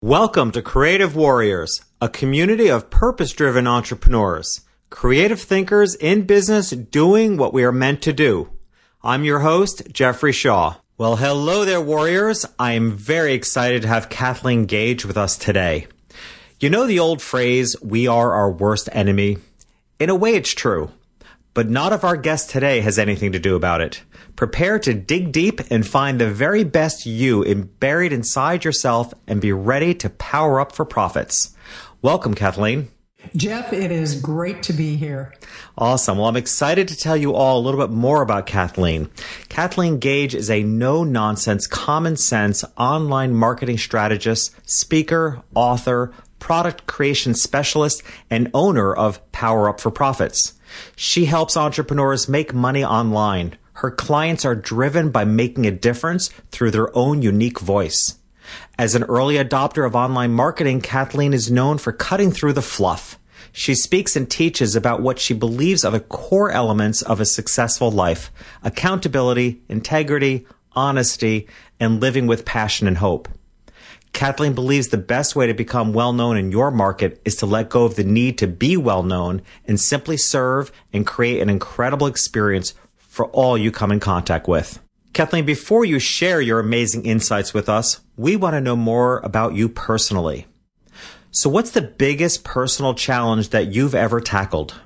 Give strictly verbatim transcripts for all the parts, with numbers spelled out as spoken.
Welcome to Creative Warriors, a community of purpose-driven entrepreneurs, creative thinkers in business doing what we are meant to do. I'm your host, Jeffrey Shaw. Well, hello there, warriors. I am very excited to have Kathleen Gage with us today. You know the old phrase, we are our worst enemy? In a way, it's true. But not if our guest today has anything to do about it. Prepare to dig deep and find the very best you in, buried inside yourself and be ready to power up for profits. Welcome, Kathleen. Jeff, it is great to be here. Awesome. Well, I'm excited to tell you all a little bit more about Kathleen. Kathleen Gage is a no-nonsense, common-sense online marketing strategist, speaker, author, product creation specialist, and owner of Power Up for Profits. She helps entrepreneurs make money online. Her clients are driven by making a difference through their own unique voice. As an early adopter of online marketing, Kathleen is known for cutting through the fluff. She speaks and teaches about what she believes are the core elements of a successful life: accountability, integrity, honesty, and living with passion and hope. Kathleen believes the best way to become well-known in your market is to let go of the need to be well-known and simply serve and create an incredible experience for all you come in contact with. Kathleen, before you share your amazing insights with us, we want to know more about you personally. So what's the biggest personal challenge that you've ever tackled?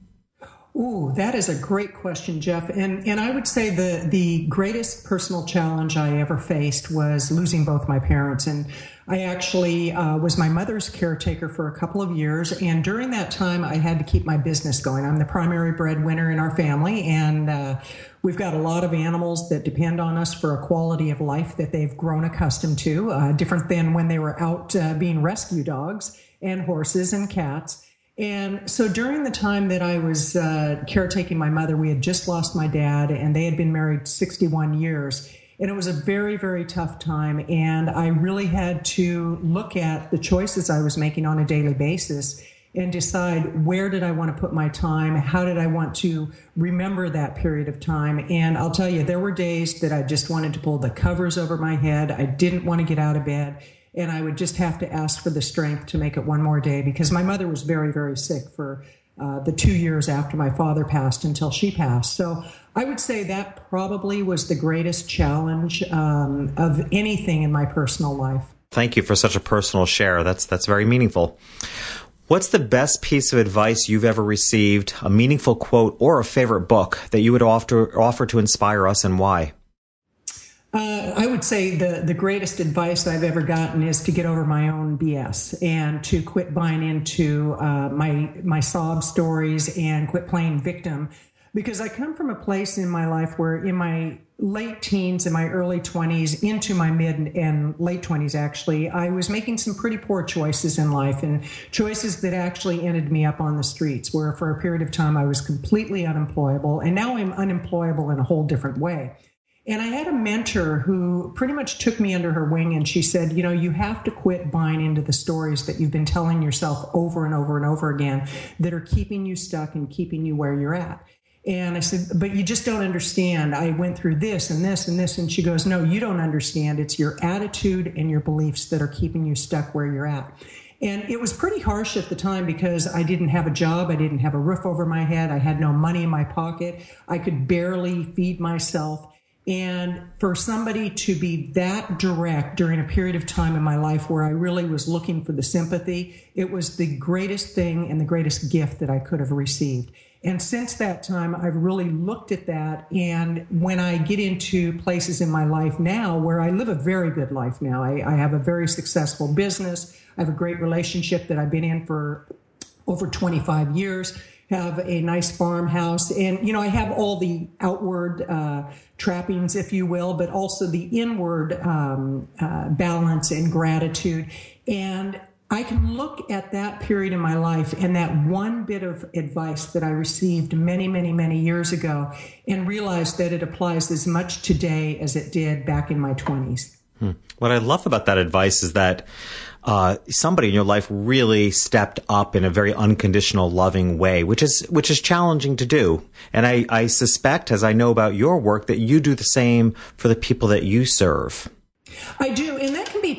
Ooh, that is a great question, Jeff. And and I would say the the greatest personal challenge I ever faced was losing both my parents. And I actually uh, was my mother's caretaker for a couple of years. And during that time, I had to keep my business going. I'm the primary breadwinner in our family. And uh, we've got a lot of animals that depend on us for a quality of life that they've grown accustomed to, uh, different than when they were out uh, being rescue dogs, and horses and cats. And so during the time that I was uh, caretaking my mother, we had just lost my dad, and they had been married sixty-one years. And it was a very, very tough time. And I really had to look at the choices I was making on a daily basis and decide, where did I want to put my time? How did I want to remember that period of time? And I'll tell you, there were days that I just wanted to pull the covers over my head. I didn't want to get out of bed. And I would just have to ask for the strength to make it one more day, because my mother was very, very sick for uh, the two years after my father passed until she passed. So I would say that probably was the greatest challenge um, of anything in my personal life. Thank you for such a personal share. That's that's very meaningful. What's the best piece of advice you've ever received, a meaningful quote, or a favorite book that you would offer, offer to inspire us, and why? Uh, I would say the, the greatest advice I've ever gotten is to get over my own B S and to quit buying into uh, my my sob stories and quit playing victim. Because I come from a place in my life where in my late teens and my early twenties, into my mid and late twenties actually, I was making some pretty poor choices in life, and choices that actually ended me up on the streets, where for a period of time I was completely unemployable, and now I'm unemployable in a whole different way. And I had a mentor who pretty much took me under her wing, and she said, you know, you have to quit buying into the stories that you've been telling yourself over and over and over again that are keeping you stuck and keeping you where you're at. And I said, but you just don't understand. I went through this and this and this. And she goes, no, you don't understand. It's your attitude and your beliefs that are keeping you stuck where you're at. And it was pretty harsh at the time, because I didn't have a job. I didn't have a roof over my head. I had no money in my pocket. I could barely feed myself. And for somebody to be that direct during a period of time in my life where I really was looking for the sympathy, it was the greatest thing and the greatest gift that I could have received. And since that time, I've really looked at that. And when I get into places in my life now where I live a very good life now, I, I have a very successful business. I have a great relationship that I've been in for over twenty-five years. Have a nice farmhouse, and you know, I have all the outward uh, trappings, if you will, but also the inward um, uh, balance and gratitude. And I can look at that period in my life and that one bit of advice that I received many, many, many years ago, and realize that it applies as much today as it did back in my twenties. Hmm. What I love about that advice is that uh, somebody in your life really stepped up in a very unconditional, loving way, which is which is challenging to do. And I, I suspect, as I know about your work, that you do the same for the people that you serve. I do, and that can be challenging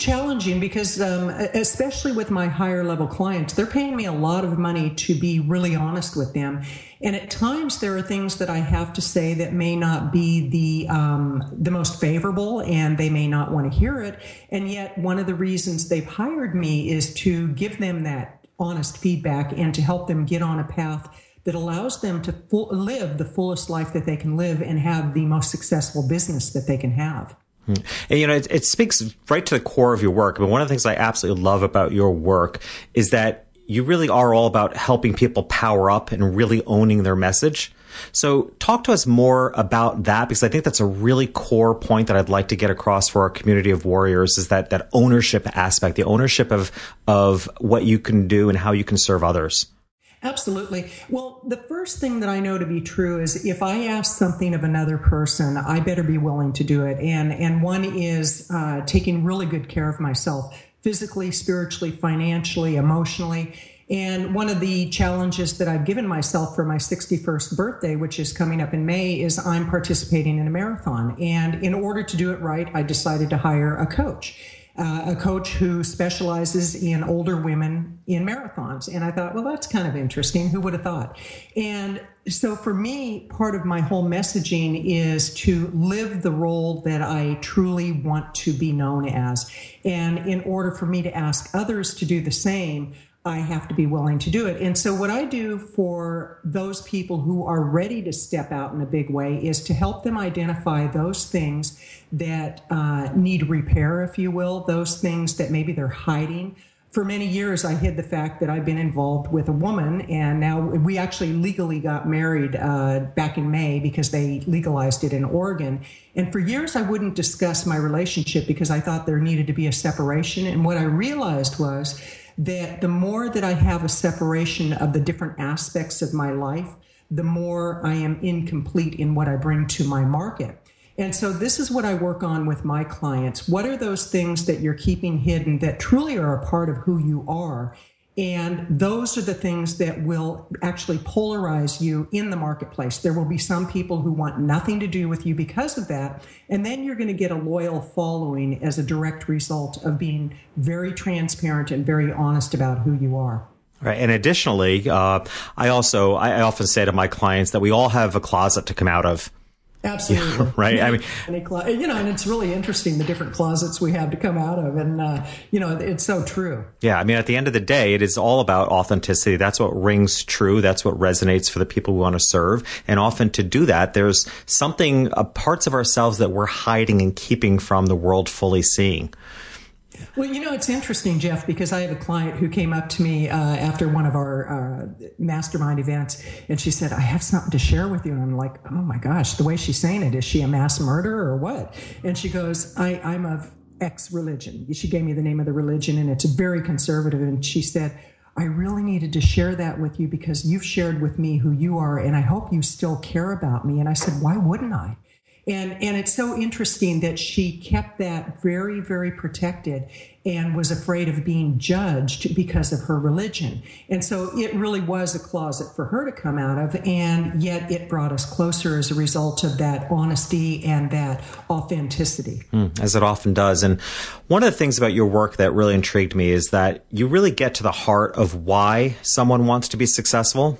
challenging because, um, especially with my higher level clients, they're paying me a lot of money to be really honest with them. And at times there are things that I have to say that may not be the um, the most favorable, and they may not want to hear it. And yet one of the reasons they've hired me is to give them that honest feedback and to help them get on a path that allows them to full, live the fullest life that they can live and have the most successful business that they can have. And, you know, it, it speaks right to the core of your work. But one of the things I absolutely love about your work is that you really are all about helping people power up and really owning their message. So talk to us more about that, because I think that's a really core point that I'd like to get across for our community of warriors, is that, that ownership aspect, the ownership of, of what you can do and how you can serve others. Absolutely. Well, the first thing that I know to be true is if I ask something of another person, I better be willing to do it. And, and one is uh, taking really good care of myself, physically, spiritually, financially, emotionally. And one of the challenges that I've given myself for my sixty-first birthday, which is coming up in May, is I'm participating in a marathon. And in order to do it right, I decided to hire a coach. Uh, a coach who specializes in older women in marathons. And I thought, well, that's kind of interesting. Who would have thought? And so for me, part of my whole messaging is to live the role that I truly want to be known as. And in order for me to ask others to do the same, I have to be willing to do it. And so what I do for those people who are ready to step out in a big way is to help them identify those things that uh, need repair, if you will, those things that maybe they're hiding. For many years, I hid the fact that I've been involved with a woman, and now we actually legally got married uh, back in May because they legalized it in Oregon. And for years, I wouldn't discuss my relationship because I thought there needed to be a separation. And what I realized was that the more that I have a separation of the different aspects of my life, the more I am incomplete in what I bring to my market. And so this is what I work on with my clients. What are those things that you're keeping hidden that truly are a part of who you are? And those are the things that will actually polarize you in the marketplace. There will be some people who want nothing to do with you because of that. And then you're going to get a loyal following as a direct result of being very transparent and very honest about who you are. Right. And additionally, uh, I also, I often say to my clients that we all have a closet to come out of. Absolutely. Yeah, right. I mean, you know, and it's really interesting, the different closets we have to come out of. And, uh, you know, it's so true. Yeah. I mean, at the end of the day, it is all about authenticity. That's what rings true. That's what resonates for the people we want to serve. And often to do that, there's something, uh, parts of ourselves that we're hiding and keeping from the world fully seeing. Well, you know, it's interesting, Jeff, because I have a client who came up to me uh, after one of our uh, mastermind events, and she said, I have something to share with you. And I'm like, oh, my gosh, the way she's saying it, is she a mass murderer or what? And she goes, I, I'm of X religion. She gave me the name of the religion, and it's very conservative. And she said, I really needed to share that with you because you've shared with me who you are, and I hope you still care about me. And I said, why wouldn't I? And and it's so interesting that she kept that very, very protected and was afraid of being judged because of her religion. And so it really was a closet for her to come out of, and yet it brought us closer as a result of that honesty and that authenticity. Mm, as it often does. And one of the things about your work that really intrigued me is that you really get to the heart of why someone wants to be successful.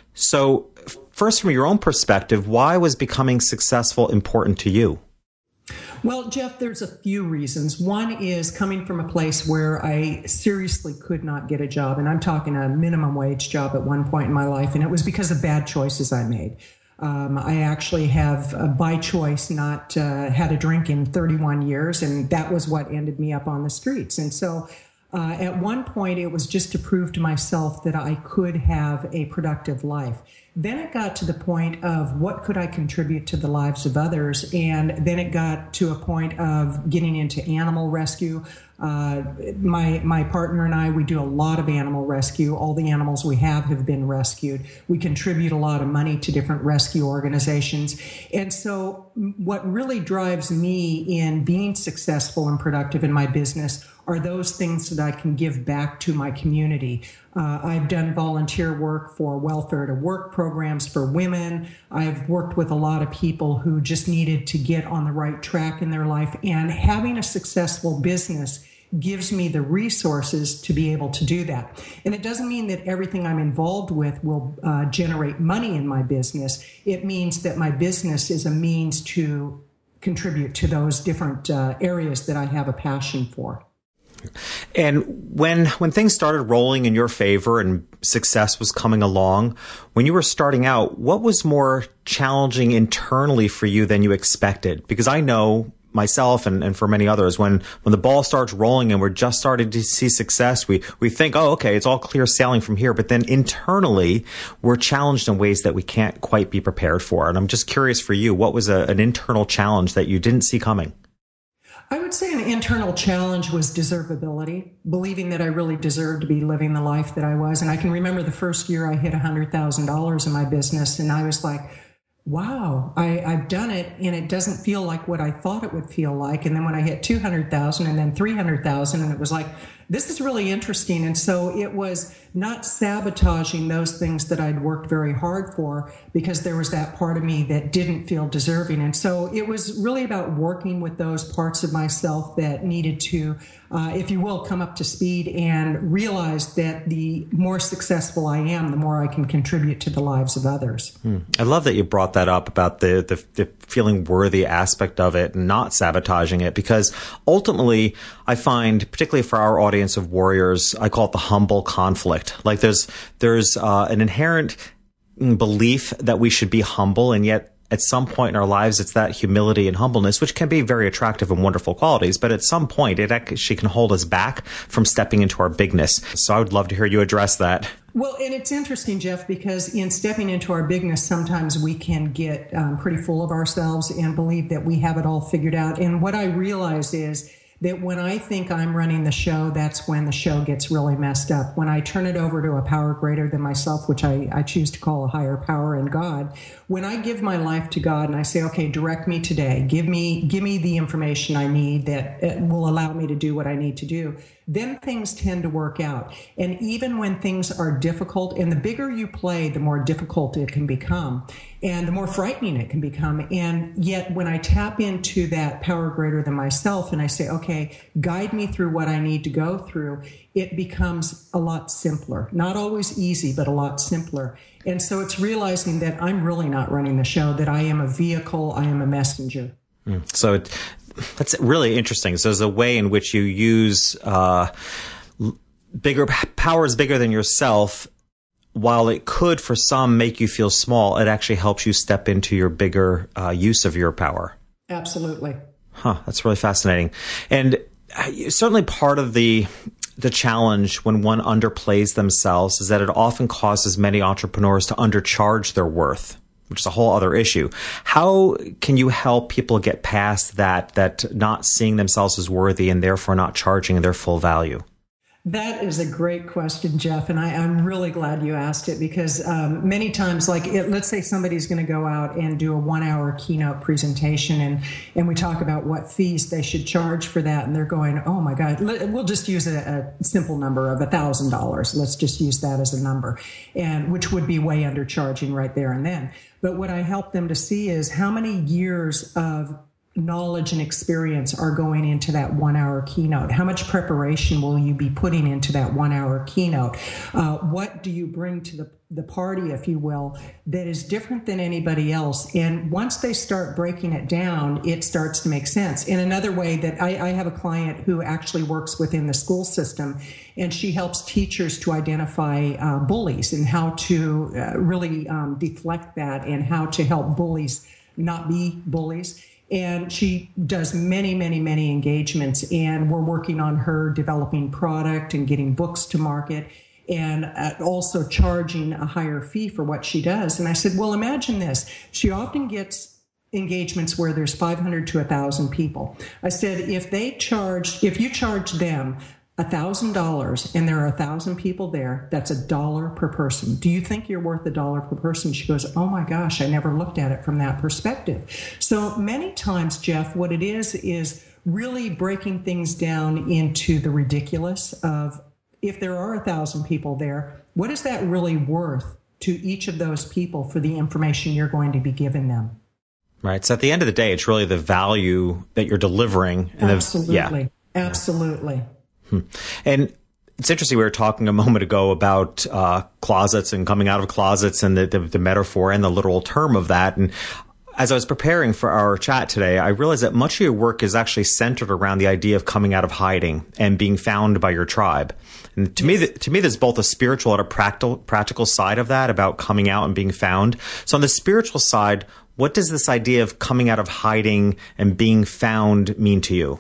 So first, from your own perspective, why was becoming successful important to you? Well, Jeff, there's a few reasons. One is coming from a place where I seriously could not get a job, and I'm talking a minimum wage job at one point in my life, and it was because of bad choices I made. Um, I actually have, uh, by choice, not uh, had a drink in thirty-one years, and that was what ended me up on the streets. And so uh, at one point, it was just to prove to myself that I could have a productive life. Then it got to the point of what could I contribute to the lives of others, and then it got to a point of getting into animal rescue. Uh, my my partner and I, we do a lot of animal rescue. All the animals we have have been rescued. We contribute a lot of money to different rescue organizations. And so what really drives me in being successful and productive in my business are those things that I can give back to my community. Uh, I've done volunteer work for welfare to work programs for women. I've worked with a lot of people who just needed to get on the right track in their life. And having a successful business gives me the resources to be able to do that. And it doesn't mean that everything I'm involved with will uh, generate money in my business. It means that my business is a means to contribute to those different uh, areas that I have a passion for. And when when things started rolling in your favor and success was coming along, when you were starting out, what was more challenging internally for you than you expected? Because I know myself and, and for many others, when, when the ball starts rolling and we're just starting to see success, we, we think, oh, okay, it's all clear sailing from here. But then internally, we're challenged in ways that we can't quite be prepared for. And I'm just curious for you, what was a, an internal challenge that you didn't see coming? I would say an internal challenge was deservability, believing that I really deserved to be living the life that I was. And I can remember the first year I hit one hundred thousand dollars in my business, and I was like, wow, I, I've done it, and it doesn't feel like what I thought it would feel like. And then when I hit two hundred thousand and then three hundred thousand, and it was like, this is really interesting. And so it was not sabotaging those things that I'd worked very hard for, because there was that part of me that didn't feel deserving. And so it was really about working with those parts of myself that needed to, uh, if you will, come up to speed and realize that the more successful I am, the more I can contribute to the lives of others. Hmm. I love that you brought that up about the, the, the feeling worthy aspect of it and not sabotaging it, because ultimately I find, particularly for our audience of warriors, I call it the humble conflict. Like there's there's uh, an inherent belief that we should be humble, and yet at some point in our lives, it's that humility and humbleness, which can be very attractive and wonderful qualities, but at some point, it actually can hold us back from stepping into our bigness. So I would love to hear you address that. Well, and it's interesting, Jeff, because in stepping into our bigness, sometimes we can get um, pretty full of ourselves and believe that we have it all figured out. And what I realize is that when I think I'm running the show, that's when the show gets really messed up. When I turn it over to a power greater than myself, which I, I choose to call a higher power in God, when I give my life to God and I say, okay, direct me today, give me, give me the information I need that will allow me to do what I need to do, then things tend to work out. And even when things are difficult, and the bigger you play, the more difficult it can become, and the more frightening it can become. And yet when I tap into that power greater than myself and I say, okay, guide me through what I need to go through, it becomes a lot simpler. Not always easy, but a lot simpler. And so it's realizing that I'm really not running the show, that I am a vehicle, I am a messenger. Mm. So it, that's really interesting. So there's a way in which you use uh, bigger powers bigger than yourself. While it could, for some, make you feel small, it actually helps you step into your bigger uh, use of your power. Absolutely. Huh. That's really fascinating. And certainly part of the the challenge when one underplays themselves is that it often causes many entrepreneurs to undercharge their worth, which is a whole other issue. How can you help people get past that, that not seeing themselves as worthy and therefore not charging their full value? That is a great question, Jeff, and I, I'm really glad you asked it, because um, many times, like it, let's say somebody's going to go out and do a one-hour keynote presentation, and, and we talk about what fees they should charge for that, and they're going, oh my God, let, we'll just use a, a simple number of one thousand dollars. Let's just use that as a number, and which would be way undercharging right there and then. But what I help them to see is how many years of knowledge and experience are going into that one hour keynote. How much preparation will you be putting into that one hour keynote? Uh, what do you bring to the, the party, if you will, that is different than anybody else? And once they start breaking it down, it starts to make sense. In another way, that I, I have a client who actually works within the school system, and she helps teachers to identify uh, bullies and how to uh, really um, deflect that, and how to help bullies not be bullies. And she does many, many, many engagements, and we're working on her developing product and getting books to market, and uh, also charging a higher fee for what she does. And I said, well, imagine this. She often gets engagements where there's five hundred to one thousand people. I said, if they charge, if you charge them one thousand dollars and there are one thousand people there, that's a dollar per person. Do you think you're worth a dollar per person? She goes, oh my gosh, I never looked at it from that perspective. So many times, Jeff, what it is, is really breaking things down into the ridiculous of, if there are a thousand people there, what is that really worth to each of those people for the information you're going to be giving them? Right. So at the end of the day, it's really the value that you're delivering. And Absolutely. The, yeah. Absolutely. Hmm. And it's interesting. We were talking a moment ago about uh, closets and coming out of closets and the, the, the metaphor and the literal term of that. And as I was preparing for our chat today, I realized that much of your work is actually centered around the idea of coming out of hiding and being found by your tribe. And to yes. me, to me, there's both a spiritual and a practical, practical side of that about coming out and being found. So on the spiritual side, what does this idea of coming out of hiding and being found mean to you?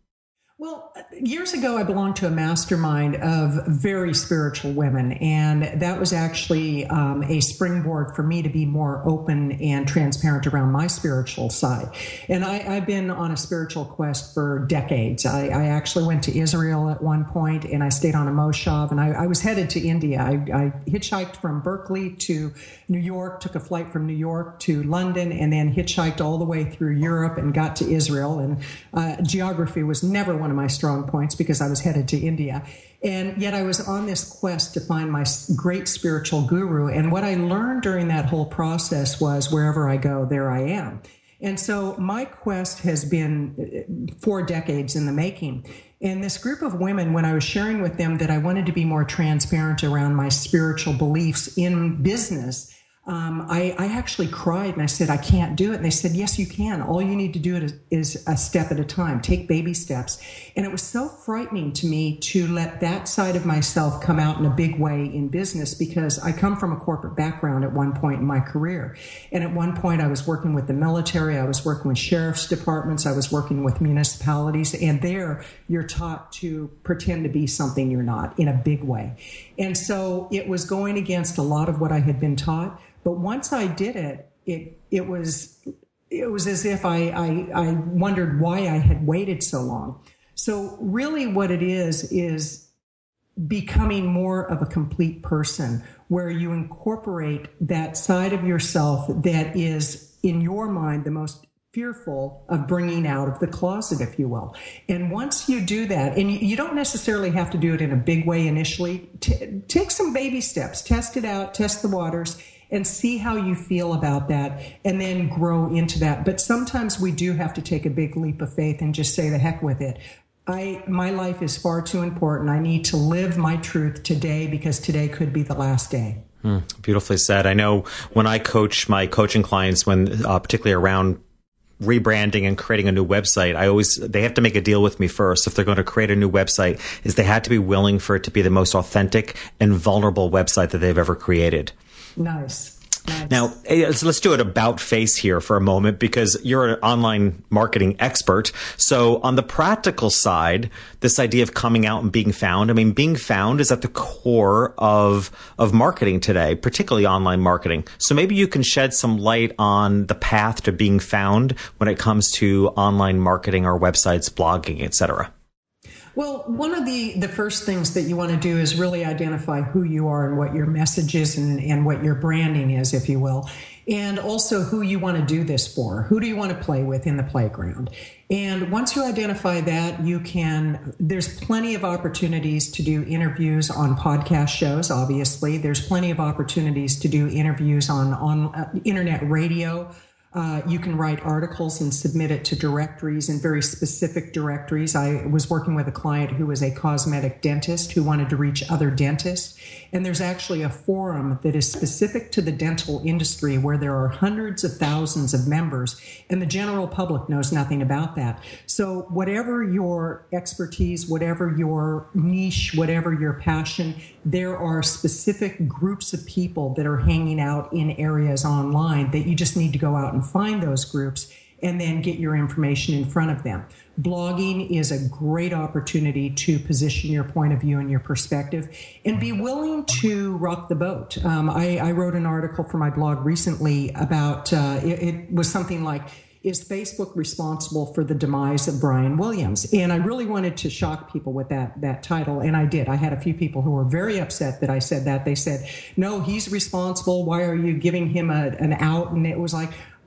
Well, years ago, I belonged to a mastermind of very spiritual women, and that was actually um, a springboard for me to be more open and transparent around my spiritual side. And I, I've been on a spiritual quest for decades. I, I actually went to Israel at one point, and I stayed on a moshav, and I, I was headed to India. I, I hitchhiked from Berkeley to New York, took a flight from New York to London, and then hitchhiked all the way through Europe and got to Israel. And uh, geography was never one of my strong points because I was headed to India. And yet I was on this quest to find my great spiritual guru. And what I learned during that whole process was wherever I go, there I am. And so my quest has been four decades in the making. And this group of women, when I was sharing with them that I wanted to be more transparent around my spiritual beliefs in business, Um, I, I actually cried and I said, I can't do it. And they said, yes, you can. All you need to do it is, is a step at a time. Take baby steps. And it was so frightening to me to let that side of myself come out in a big way in business, because I come from a corporate background at one point in my career. And at one point I was working with the military. I was working with sheriff's departments. I was working with municipalities. And there you're taught to pretend to be something you're not in a big way. And so it was going against a lot of what I had been taught. But once I did it, it it was it was as if I, I I wondered why I had waited so long. So really what it is is becoming more of a complete person, where you incorporate that side of yourself that is, in your mind, the most fearful of bringing out of the closet, if you will. And once you do that, and you don't necessarily have to do it in a big way initially, t- take some baby steps, test it out, test the waters, and see how you feel about that, and then grow into that. But sometimes we do have to take a big leap of faith and just say the heck with it. I, my life is far too important. I need to live my truth today, because today could be the last day. Hmm, beautifully said. I know when I coach my coaching clients, when uh, particularly around rebranding and creating a new website, I always, they have to make a deal with me first. If they're going to create a new website, is they had to be willing for it to be the most authentic and vulnerable website that they've ever created. Nice. Nice. Now, let's do it about face here for a moment, because you're an online marketing expert. So on the practical side, this idea of coming out and being found, I mean, being found is at the core of of marketing today, particularly online marketing. So maybe you can shed some light on the path to being found when it comes to online marketing or websites, blogging, et cetera. Well, one of the, the first things that you want to do is really identify who you are and what your message is, and, and what your branding is, if you will, and also who you want to do this for. Who do you want to play with in the playground? And once you identify that, you can, there's plenty of opportunities to do interviews on podcast shows, obviously. There's plenty of opportunities to do interviews on, on uh, internet radio. Uh, you can write articles and submit it to directories, and very specific directories. I was working with a client who was a cosmetic dentist who wanted to reach other dentists. And there's actually a forum that is specific to the dental industry where there are hundreds of thousands of members, and the general public knows nothing about that. So whatever your expertise, whatever your niche, whatever your passion, there are specific groups of people that are hanging out in areas online that you just need to go out and find those groups and then get your information in front of them. Blogging is a great opportunity to position your point of view and your perspective, and be willing to rock the boat. Um, I, I wrote an article for my blog recently about, uh, it, it was something like, is Facebook responsible for the demise of Brian Williams? And I really wanted to shock people with that, that title, and I did. I had a few people who were very upset that I said that. They said, no, he's responsible. Why are you giving him a, an out? And it was like,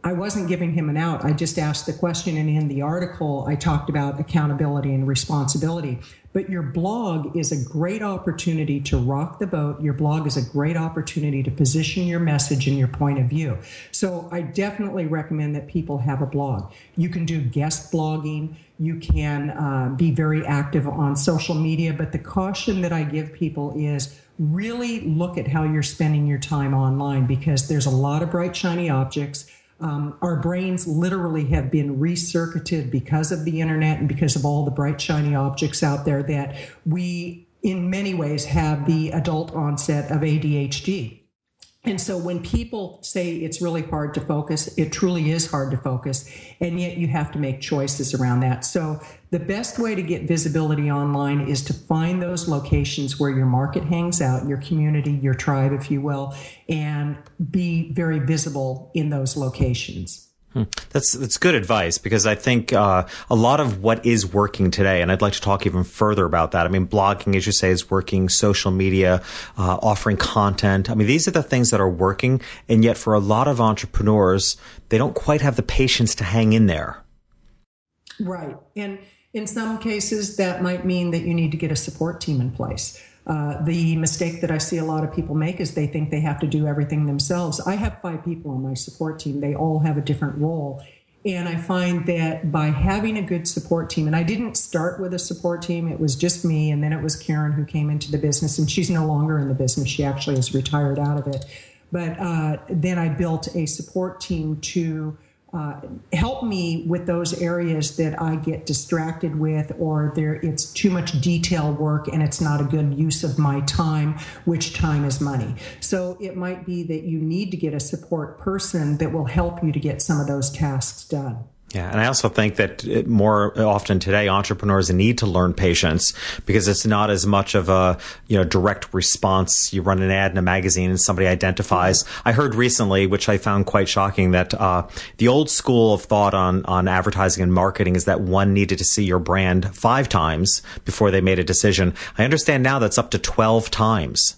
I wasn't giving him an out. I just asked the question, and in the article, I talked about accountability and responsibility. But your blog is a great opportunity to rock the boat. Your blog is a great opportunity to position your message and your point of view. So I definitely recommend that people have a blog. You can do guest blogging. You can uh, be very active on social media. But the caution that I give people is really look at how you're spending your time online, because there's a lot of bright, shiny objects. Um, our brains literally have been recircuited because of the internet and because of all the bright, shiny objects out there, that we, in many ways, have the adult onset of A D H D. And so when people say it's really hard to focus, it truly is hard to focus, and yet you have to make choices around that. So the best way to get visibility online is to find those locations where your market hangs out, your community, your tribe, if you will, and be very visible in those locations. Hmm. That's that's good advice, because I think uh, a lot of what is working today, and I'd like to talk even further about that. I mean, blogging, as you say, is working, social media, uh, offering content. I mean, these are the things that are working, and yet for a lot of entrepreneurs, they don't quite have the patience to hang in there. Right. And in some cases, that might mean that you need to get a support team in place. Uh, the mistake that I see a lot of people make is they think they have to do everything themselves. I have five people on my support team. They all have a different role. And I find that by having a good support team, and I didn't start with a support team, it was just me, and then it was Karen who came into the business, and she's no longer in the business. She actually is retired out of it. But uh, then I built a support team to Uh, help me with those areas that I get distracted with, or there it's too much detail work and it's not a good use of my time, which time is money. So it might be that you need to get a support person that will help you to get some of those tasks done. Yeah, and I also think that more often today, entrepreneurs need to learn patience, because it's not as much of a, you know, direct response. You run an ad in a magazine and somebody identifies. I heard recently, which I found quite shocking, that uh, the old school of thought on, on advertising and marketing is that one needed to see your brand five times before they made a decision. I understand now that's up to twelve times.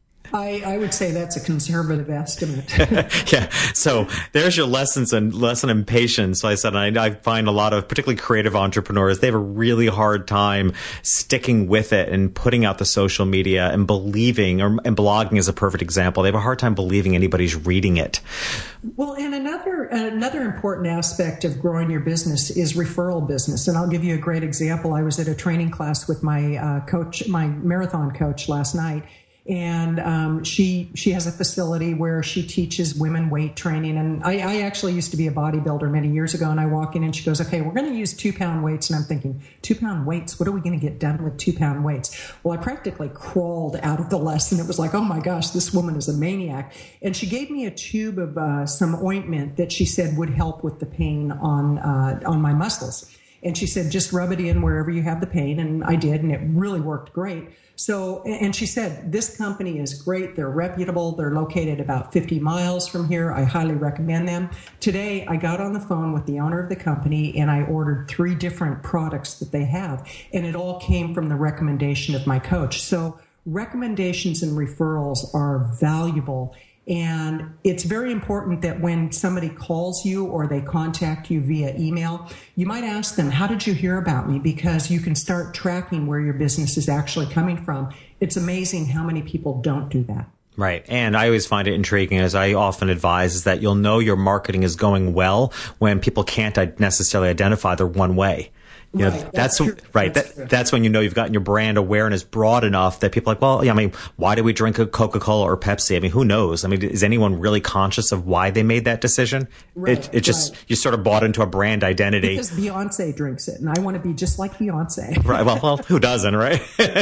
I, I would say that's a conservative estimate. Yeah. So there's your lessons and lesson in patience. Like I said, I, I find a lot of particularly creative entrepreneurs, they have a really hard time sticking with it and putting out the social media and believing, or and blogging is a perfect example. They have a hard time believing anybody's reading it. Well, and another another important aspect of growing your business is referral business. And I'll give you a great example. I was at a training class with my uh, coach, my marathon coach last night. And um, she she has a facility where she teaches women weight training. And I, I actually used to be a bodybuilder many years ago. And I walk in and she goes, okay, we're going to use two pound weights. And I'm thinking, two pound weights? What are we going to get done with two pound weights? Well, I practically crawled out of the lesson. It was like, oh my gosh, this woman is a maniac. And she gave me a tube of uh, some ointment that she said would help with the pain on uh, on my muscles. And she said, just rub it in wherever you have the pain. And I did, and it really worked great. So, and she said, this company is great. They're reputable. They're located about fifty miles from here. I highly recommend them. Today, I got on the phone with the owner of the company and I ordered three different products that they have. And it all came from the recommendation of my coach. So recommendations and referrals are valuable. And it's very important that when somebody calls you or they contact you via email, you might ask them, how did you hear about me? Because you can start tracking where your business is actually coming from. It's amazing how many people don't do that. Right. And I always find it intriguing, as I often advise, is that you'll know your marketing is going well when people can't necessarily identify they're one way. You know, right. that's, that's right. That's, that, that's when you know you've gotten your brand awareness broad enough that people are like, well, yeah, I mean, why do we drink a Coca-Cola or Pepsi? I mean, who knows? I mean, is anyone really conscious of why they made that decision? Right, it, it just, right. You sort of bought into a brand identity. Because Beyonce drinks it, and I want to be just like Beyonce. Right. Well, well, who doesn't, right?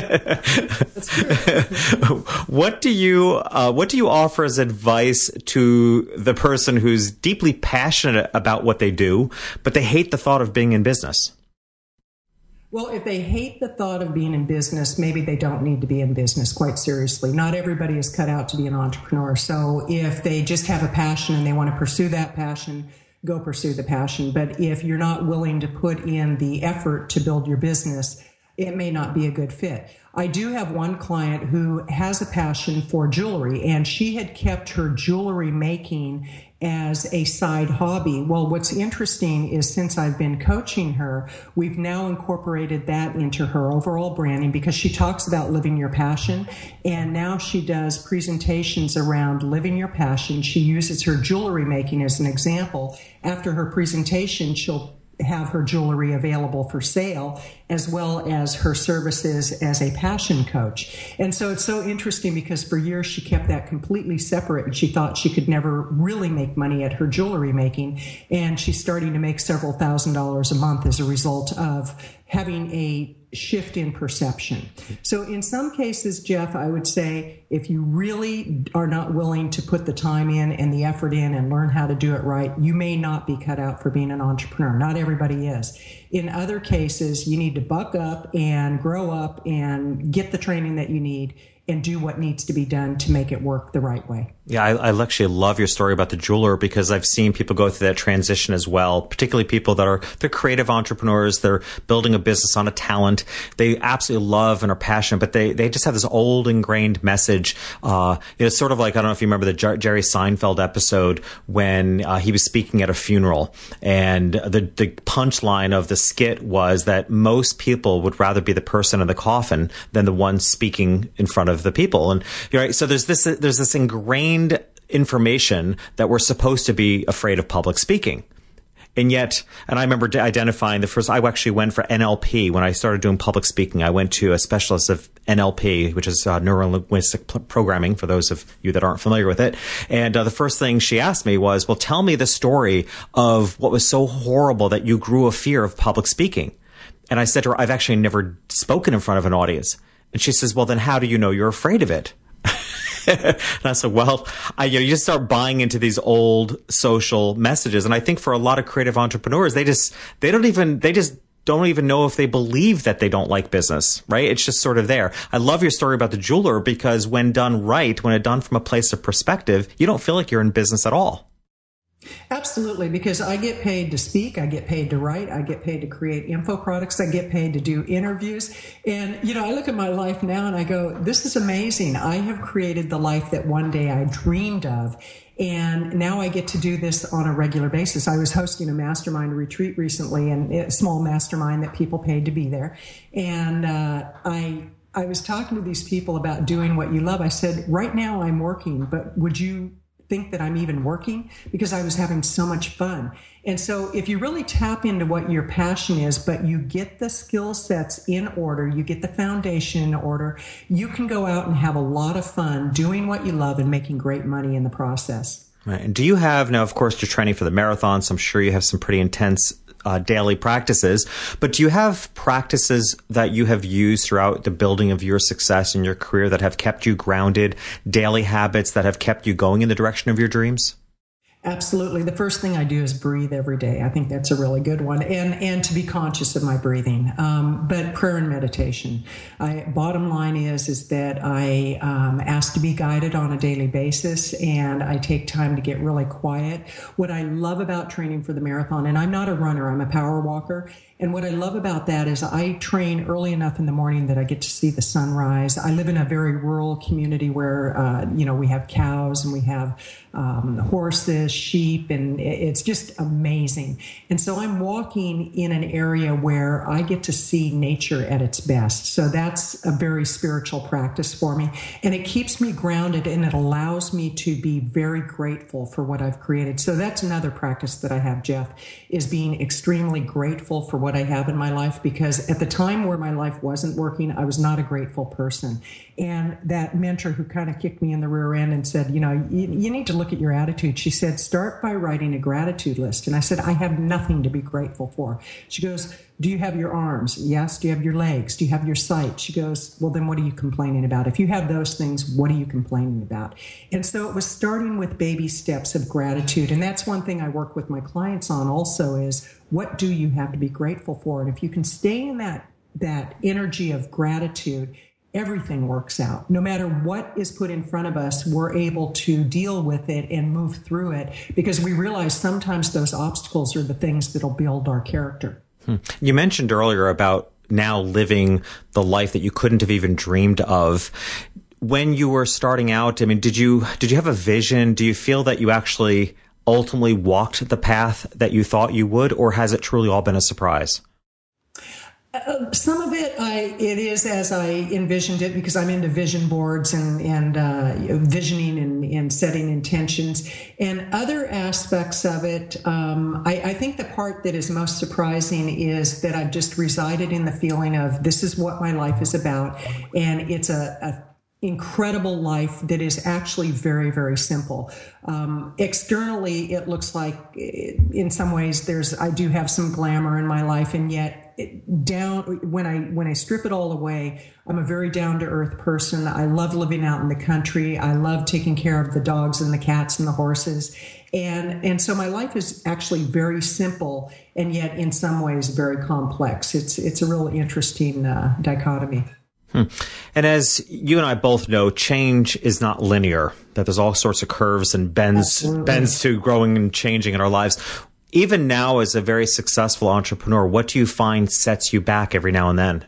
That's true. What do you, uh, what do you offer as advice to the person who's deeply passionate about what they do, but they hate the thought of being in business? Well, if they hate the thought of being in business, maybe they don't need to be in business, quite seriously. Not everybody is cut out to be an entrepreneur. So if they just have a passion and they want to pursue that passion, go pursue the passion. But if you're not willing to put in the effort to build your business, it may not be a good fit. I do have one client who has a passion for jewelry, and she had kept her jewelry making as a side hobby. Well, what's interesting is since I've been coaching her, we've now incorporated that into her overall branding because she talks about living your passion. And now she does presentations around living your passion. She uses her jewelry making as an example. After her presentation, she'll have her jewelry available for sale, as well as her services as a passion coach. And so it's so interesting because for years she kept that completely separate and she thought she could never really make money at her jewelry making. And she's starting to make several thousand dollars a month as a result of having a shift in perception. So in some cases, Jeff, I would say if you really are not willing to put the time in and the effort in and learn how to do it right, you may not be cut out for being an entrepreneur. Not everybody is. In other cases, you need to buck up and grow up and get the training that you need and do what needs to be done to make it work the right way. Yeah, I, I actually love your story about the jeweler because I've seen people go through that transition as well, particularly people that are they're creative entrepreneurs. They're building a business on a talent. They absolutely love and are passionate, but they, they just have this old ingrained message. Uh, it's sort of like, I don't know if you remember the Jer- Jerry Seinfeld episode when uh, he was speaking at a funeral. And the, the punchline of the skit was that most people would rather be the person in the coffin than the one speaking in front of the people. And you're right. So there's this, there's this ingrained information that we're supposed to be afraid of public speaking. And yet, and I remember identifying the first, I actually went for N L P when I started doing public speaking. I went to a specialist of N L P, which is uh, neuro-linguistic p- programming for those of you that aren't familiar with it. And uh, the first thing she asked me was, well, tell me the story of what was so horrible that you grew a fear of public speaking. And I said to her, I've actually never spoken in front of an audience. And she says, well, then how do you know you're afraid of it? And I said, well, I, you know, you just start buying into these old social messages. And I think for a lot of creative entrepreneurs, they just, they don't even, they just don't even know if they believe that they don't like business, right? It's just sort of there. I love your story about the jeweler because when done right, when it's done from a place of perspective, you don't feel like you're in business at all. Absolutely, because I get paid to speak, I get paid to write, I get paid to create info products, I get paid to do interviews. And, you know, I look at my life now and I go, this is amazing. I have created the life that one day I dreamed of. And now I get to do this on a regular basis. I was hosting a mastermind retreat recently, and a small mastermind that people paid to be there. And uh, I I was talking to these people about doing what you love. I said, right now I'm working, but would you think that I'm even working? Because I was having so much fun. And so if you really tap into what your passion is, but you get the skill sets in order, you get the foundation in order, you can go out and have a lot of fun doing what you love and making great money in the process. Right. And do you have, now, of course, you're training for the marathon, so I'm sure you have some pretty intense Uh, daily practices, but do you have practices that you have used throughout the building of your success in your career that have kept you grounded, daily habits that have kept you going in the direction of your dreams? Absolutely. The first thing I do is breathe every day. I think that's a really good one. And and to be conscious of my breathing. Um, but prayer and meditation. I, bottom line is, is that I um, ask to be guided on a daily basis, and I take time to get really quiet. What I love about training for the marathon, and I'm not a runner, I'm a power walker. And what I love about that is I train early enough in the morning that I get to see the sunrise. I live in a very rural community where, uh, you know, we have cows and we have um, horses, sheep, and it's just amazing. And so I'm walking in an area where I get to see nature at its best. So that's a very spiritual practice for me. And it keeps me grounded, and it allows me to be very grateful for what I've created. So that's another practice that I have, Jeff, is being extremely grateful for what I have in my life, because at the time where my life wasn't working, I was not a grateful person. And that mentor who kind of kicked me in the rear end and said, you know, you, you need to look at your attitude. She said, start by writing a gratitude list. And I said, I have nothing to be grateful for. She goes, do you have your arms? Yes. Do you have your legs? Do you have your sight? She goes, well, then what are you complaining about? If you have those things, what are you complaining about? And so it was starting with baby steps of gratitude. And that's one thing I work with my clients on also is, what do you have to be grateful for? And if you can stay in that, that energy of gratitude, everything works out. No matter what is put in front of us, we're able to deal with it and move through it, because we realize sometimes those obstacles are the things that'll build our character. Hmm. You mentioned earlier about now living the life that you couldn't have even dreamed of. When you were starting out, I mean, did you did you have a vision? Do you feel that you actually ultimately walked the path that you thought you would, or has it truly all been a surprise? Uh, some of it, I it is as I envisioned it, because I'm into vision boards and and uh, visioning and, and setting intentions. And other aspects of it, um, I, I think the part that is most surprising is that I've just resided in the feeling of this is what my life is about, and it's a, a incredible life that is actually very, very simple. Um, externally, it looks like, in some ways, there's I do have some glamour in my life, and yet it, down when I when I strip it all away, I'm a very down to earth person. I love living out in the country. I love taking care of the dogs and the cats and the horses, and and so my life is actually very simple, and yet in some ways very complex. It's it's a real interesting uh, dichotomy. Hmm. And as you and I both know, change is not linear, that there's all sorts of curves and bends, Absolutely. bends to growing and changing in our lives. Even now, as a very successful entrepreneur, what do you find sets you back every now and then?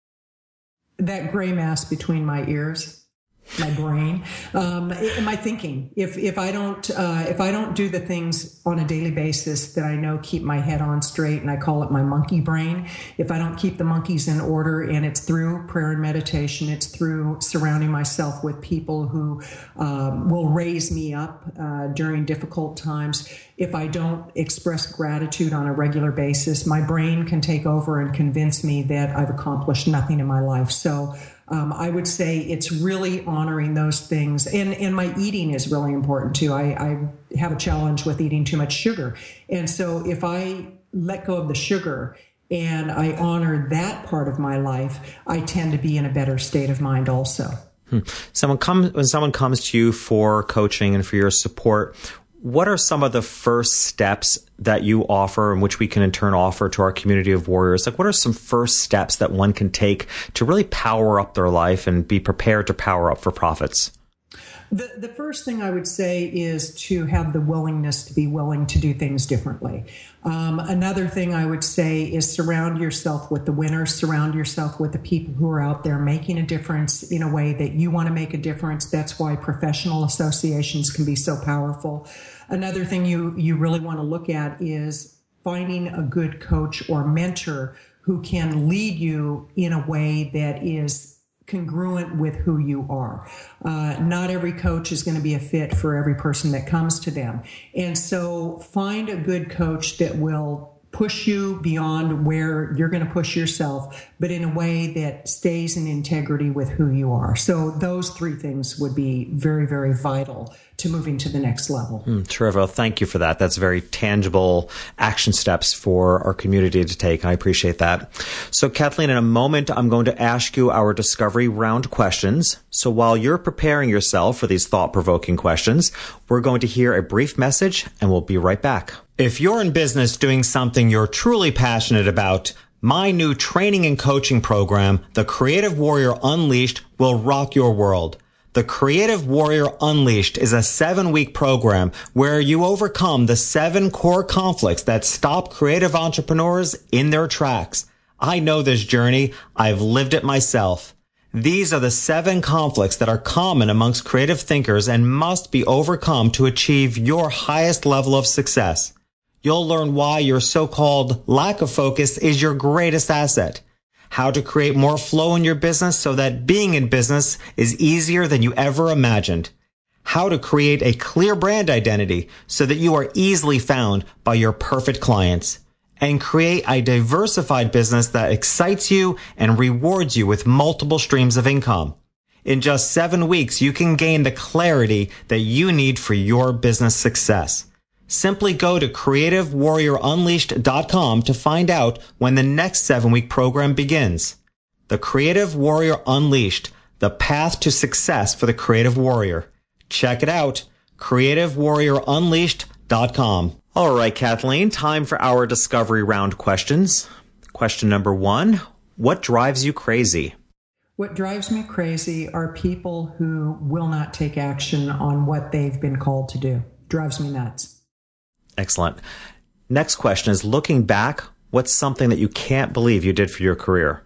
That gray mass between my ears. My brain, um, my thinking. If if I don't uh, if I don't do the things on a daily basis that I know keep my head on straight, and I call it my monkey brain. If I don't keep the monkeys in order, and it's through prayer and meditation, it's through surrounding myself with people who um, will raise me up uh, during difficult times. If I don't express gratitude on a regular basis, my brain can take over and convince me that I've accomplished nothing in my life. So. Um, I would say it's really honoring those things. And, and my eating is really important too. I, I have a challenge with eating too much sugar. And so if I let go of the sugar and I honor that part of my life, I tend to be in a better state of mind also. Hmm. Someone comes, when someone comes to you for coaching and for your support, what are some of the first steps that you offer and which we can in turn offer to our community of warriors? Like, what are some first steps that one can take to really power up their life and be prepared to power up for profits? The, the first thing I would say is to have the willingness to be willing to do things differently. Um, another thing I would say is surround yourself with the winners, surround yourself with the people who are out there making a difference in a way that you want to make a difference. That's why professional associations can be so powerful. Another thing you, you really want to look at is finding a good coach or mentor who can lead you in a way that is congruent with who you are. Uh, not every coach is going to be a fit for every person that comes to them. And so find a good coach that will push you beyond where you're going to push yourself, but in a way that stays in integrity with who you are. So those three things would be very, very vital to moving to the next level. Mm, terrific. Thank you for that. That's very tangible action steps for our community to take. I appreciate that. So Kathleen, in a moment, I'm going to ask you our discovery round questions. So while you're preparing yourself for these thought-provoking questions, we're going to hear a brief message and we'll be right back. If you're in business doing something you're truly passionate about, my new training and coaching program, The Creative Warrior Unleashed, will rock your world. The Creative Warrior Unleashed is a seven-week program where you overcome the seven core conflicts that stop creative entrepreneurs in their tracks. I know this journey. I've lived it myself. These are the seven conflicts that are common amongst creative thinkers and must be overcome to achieve your highest level of success. You'll learn why your so-called lack of focus is your greatest asset. How to create more flow in your business so that being in business is easier than you ever imagined. How to create a clear brand identity so that you are easily found by your perfect clients. And create a diversified business that excites you and rewards you with multiple streams of income. In just seven weeks, you can gain the clarity that you need for your business success. Simply go to creative warrior unleashed dot com to find out when the next seven-week program begins. The Creative Warrior Unleashed, the path to success for the creative warrior. Check it out, creative warrior unleashed dot com. All right, Kathleen, time for our discovery round questions. Question number one, what drives you crazy? What drives me crazy are people who will not take action on what they've been called to do. Drives me nuts. Excellent. Next question is, looking back, what's something that you can't believe you did for your career?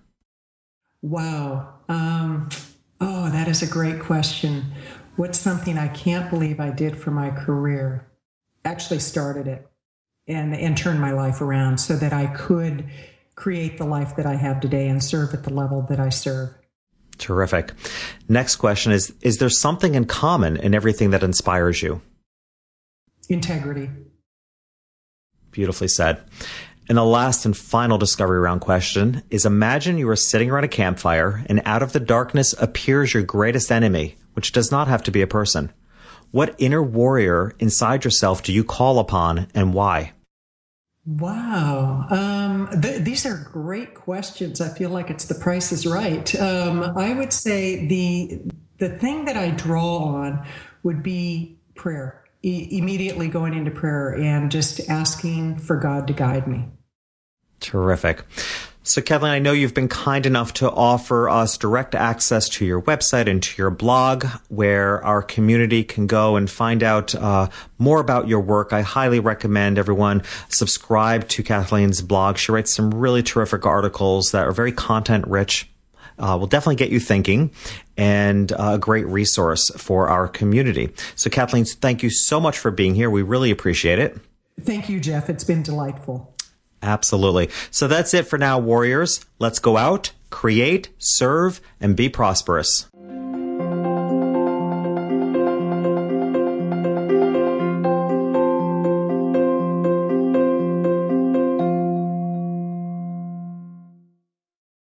Wow. Um, oh, that is a great question. What's something I can't believe I did for my career? actually started it and, and turned my life around so that I could create the life that I have today and serve at the level that I serve. Terrific. Next question is, is there something in common in everything that inspires you? Integrity. Beautifully said. And the last and final discovery round question is, imagine you are sitting around a campfire and out of the darkness appears your greatest enemy, which does not have to be a person. What inner warrior inside yourself do you call upon and why? Wow. Um, th- these are great questions. I feel like it's The Price is Right. Um, I would say the the thing that I draw on would be prayer, e- immediately going into prayer and just asking for God to guide me. Terrific. So, Kathleen, I know you've been kind enough to offer us direct access to your website and to your blog where our community can go and find out uh, more about your work. I highly recommend everyone subscribe to Kathleen's blog. She writes some really terrific articles that are very content rich. Uh, will definitely get you thinking and uh, a great resource for our community. So, Kathleen, thank you so much for being here. We really appreciate it. Thank you, Jeff. It's been delightful. Absolutely. So that's it for now, warriors. Let's go out, create, serve, and be prosperous.